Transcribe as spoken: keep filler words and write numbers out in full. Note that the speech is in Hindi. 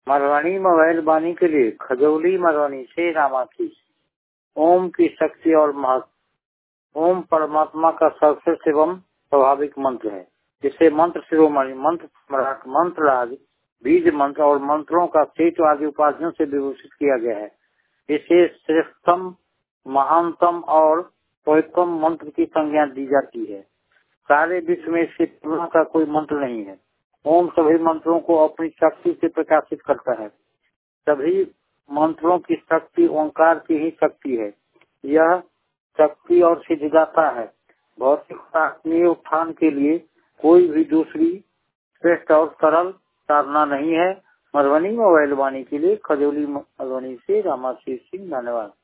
मरवानी मोबाइल बानी के लिए खजौली मरवानी से रामाशीष। ओम की शक्ति और महत्व। ओम परमात्मा का सर्वश्रेष्ठ एवं स्वाभाविक मंत्र है। इसे मंत्र शिरोमणि, मंत्र सम्राट, मंत्र राज, बीज मंत्र और मंत्रों का सेठ आदि उपाधियों से विभूषित किया गया है। इसे श्रेष्ठतम, महानतम और पवित्रतम मंत्र की संज्ञा दी जाती है। सारे विश्व में इसके तुलना का कोई मंत्र नहीं है। ओम सभी मंत्रों को अपनी शक्ति से प्रकाशित करता है। सभी मंत्रों की शक्ति ओंकार की ही शक्ति है। यह शक्ति और सिद्धिदाता है। भौतिक और आत्मीय उत्थान के लिए कोई भी दूसरी श्रेष्ठ और सरल साधना नहीं है। मधुबनी मोबाइल वाणी के लिए खजौली मधुबनी से रामाशीष सिंह। धन्यवाद।